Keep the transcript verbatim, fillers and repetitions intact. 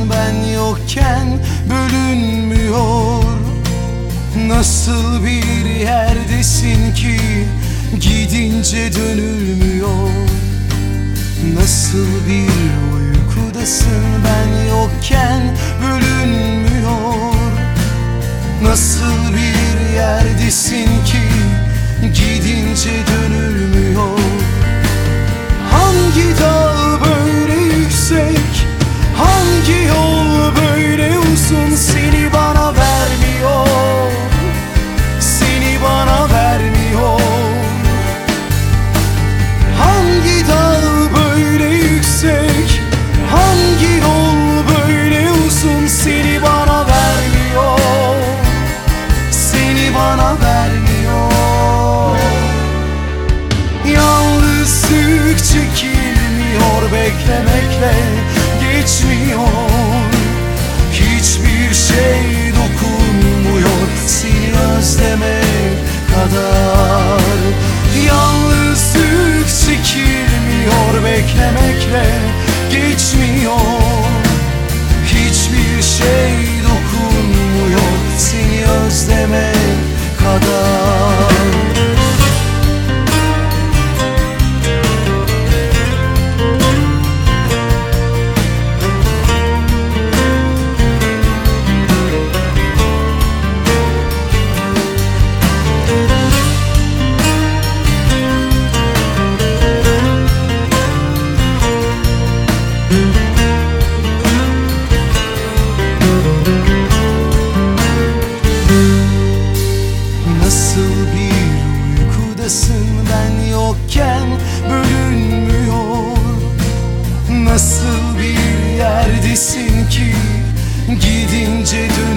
ben yokken bölünmüyor? Nasıl bir yerdesin ki gidince dönülmüyor? Nasıl bir uykudasın ben yokken bölünmüyor? Nasıl bir yerdesin ki gidince dönülmüyor? Hangi dağ böyle yüksek, hangi yol böyle uzun, seni bana vermiyor, seni bana vermiyor? Hangi dağ böyle yüksek, hangi yol böyle uzun, seni bana vermiyor, seni bana vermiyor? Yalnızlık çekilmiyor, beklemekle geçmiyor. Hiçbir şey dokunmuyor seni özlemek kadar. Yalnızlık çekilmiyor, beklemekle geçmiyor. Hiçbir şey dokunmuyor seni özlemek kadar. Nasıl bir uykudasın ben yokken bölünmüyor? Nasıl bir yerdesin ki gidince dön